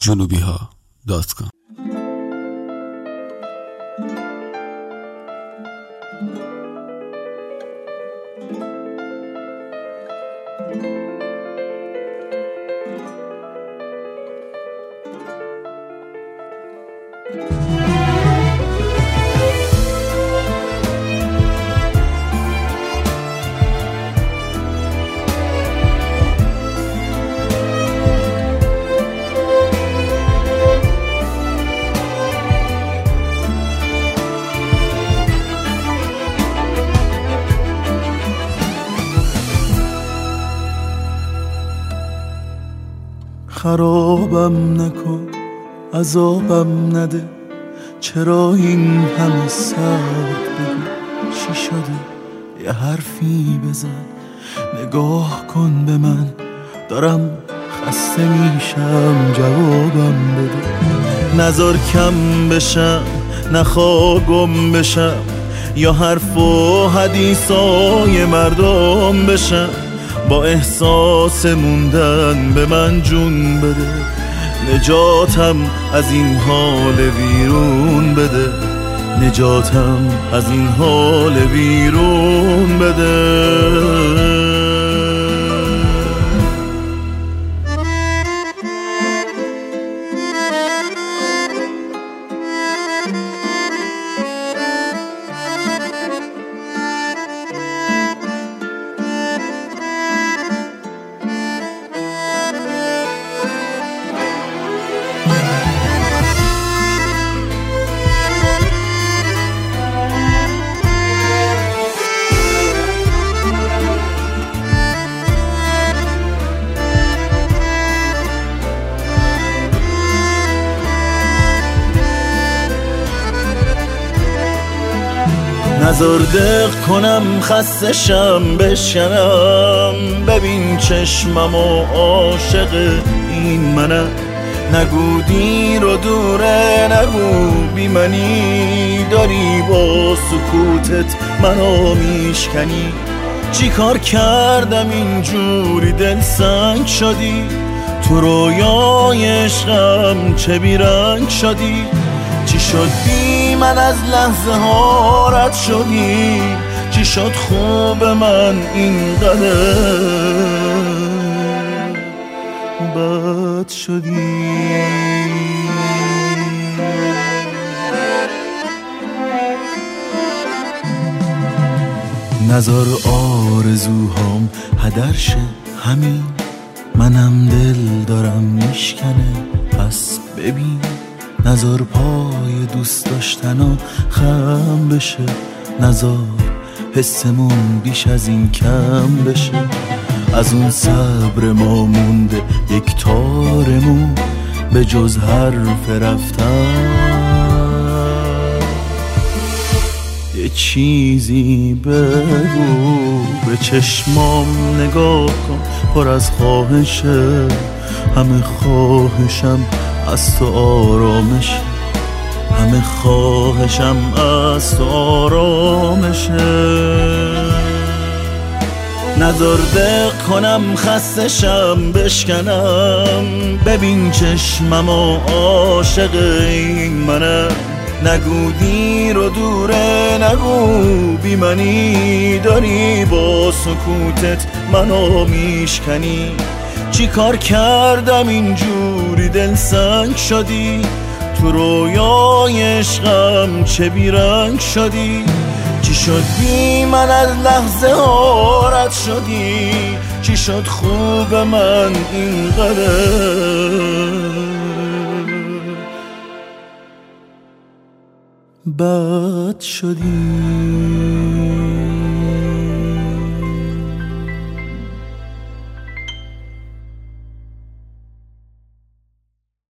junubiha.com. خرابم نکن، عذابم نده، چرا این همه سرد بگو؟ چی شده؟ یه حرفی بزن، نگاه کن به من، دارم خسته میشم، جوابم بده. نذار کم بشم، نخواه گم بشم، یا حرف و حدیثای مردم بشم. با احساس موندن به من جون بده، نجاتم از این حال ویرون بده، نجاتم از این حال ویرون بده. نذار دق کنم، خسته شم، بشکنم، ببین چشمم و عاشق این منم. نگو دیر و دوره، نگو بی منی، داری با سکوتت منو میشکنی. چی کار کردم اینجوری دل سنگ شدی؟ تو رویای عشقم چه بیرنگ شدی؟ چی شد بی من از لحظه ها رد شدی؟ چی شد خوب من اینقدر بد شدی؟ نذار آرزوهام هدر شه، همین منم دل دارم میشکنه، پس ببین. نذار پای دوست داشتنا خم بشه، نذار حسمون بیش از این کم بشه. از اون صبر ما مونده یک تارمون، به جز حرف رفتن. یه چیزی بگو، به چشمام نگاه کن، پر از خواهشه، همه خواهشم از تو آرامش، همه خواهشم از تو آرامشه. نذار دق کنم، خسته شم، بشکنم، ببین چشمم و عاشق این منم. نگو دیر و دوره، نگو بی منی، داری با سکوتت منو میشکنی. چی کار کردم اینجوری دل سنگ شدی؟ تو رویای عشقم چه بیرنگ شدی؟ چی شد بی من از لحظه ها رد شدی؟ چی شد خوب من اینقدر بد شدی؟